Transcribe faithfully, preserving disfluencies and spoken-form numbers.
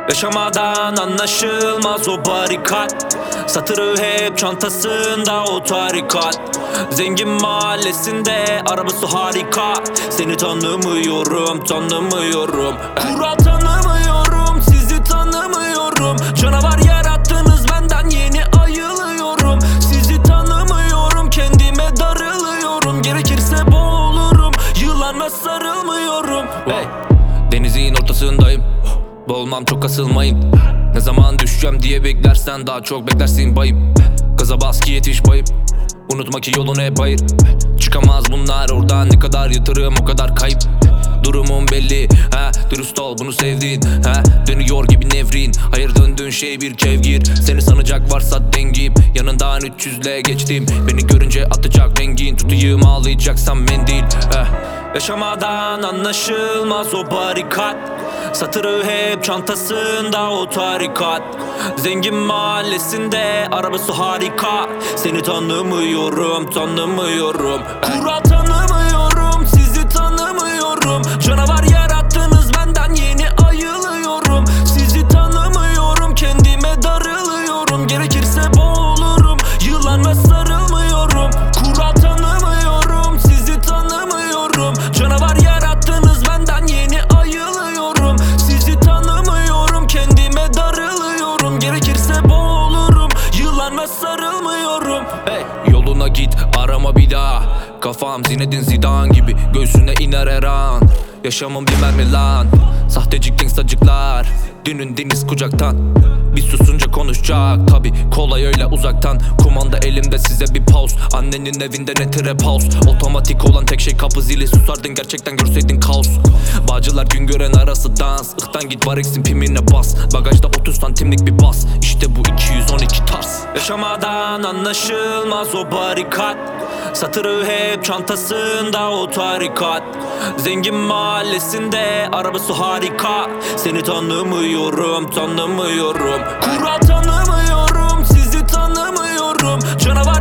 Yaşamadan anlaşılmaz o barikat. Satırı hep çantasında o tarikat. Zengin mahallesinde arabası harika. Seni tanımıyorum, tanımıyorum. Kural tanımıyorum, sizi tanımıyorum. Canavar yarattınız, benden yeni ayılıyorum. Sizi tanımıyorum, kendime darılıyorum. Gerekirse boğulurum, yılana sarılmıyorum. Hey. Denizin ortasındayım, boğulmam çok asılmayın. Ne zaman düşeceğim diye beklersen daha çok beklersin bayım. Gaza bas ki yetiş bayım, unutma ki yolun hep hayır. Çıkamaz bunlar oradan, ne kadar yatırım o kadar kayıp. Durumum belli, ha dürüst ol bunu sevdiğin, ha dönüyor gibi nevrin. Hayır döndüğün şey bir kevgir. Seni sanacak varsa dengim, yanından üç yüzle geçtim. Beni görünce atacak rengin, tutayım ağlayacaksam mendil. ha. Yaşamadan anlaşılmaz o barikat. Satırı hep çantasında o tarikat. Zengin mahallesinde arabası harika. Seni tanımıyorum, tanımıyorum. Kural tanımıyorum, sizi tanımıyorum. Canavar yarattınız, benden yeni ayılıyorum. Sizi tanımıyorum, kendime darılıyorum. Gerekirse boğulurum, yılana sarılmıyorum. Kural tanımıyorum, sizi tanımıyorum. Canavar yarattınız, benden yeni ayılıyorum. Sizi tanımıyorum, kendime darılıyorum. Gerekirse boğulurum, yılana sarılmıyorum. Hey. Yoluna git, arama bir daha. Kafam Zinedine Zidane gibi, göğsüne iner her an. Yaşamım bir mermi lan, sahtecik gangstacıklar. Dünün deniz kucaktan, bir susunca konuşacak. Tabi kolay öyle uzaktan, kumanda elimde size bir pause. Annenin evinde ne trap house. Otomatik olan tek şey kapı zili, susardın gerçekten görseydin kaos. Bağcılar gün gören arası dans. Ihtan git Varex'in pimine bas. Bagajda otuz santimlik bir bas. İşte bu iki yüz on iki tarz. Yaşamadan anlaşılmaz o barikat. Satırı hep çantasında o tarikat. Zengin mahallesinde arabası harika. Seni tanımıyorum, tanımıyorum. Kural tanımıyorum, sizi tanımıyorum. Canavar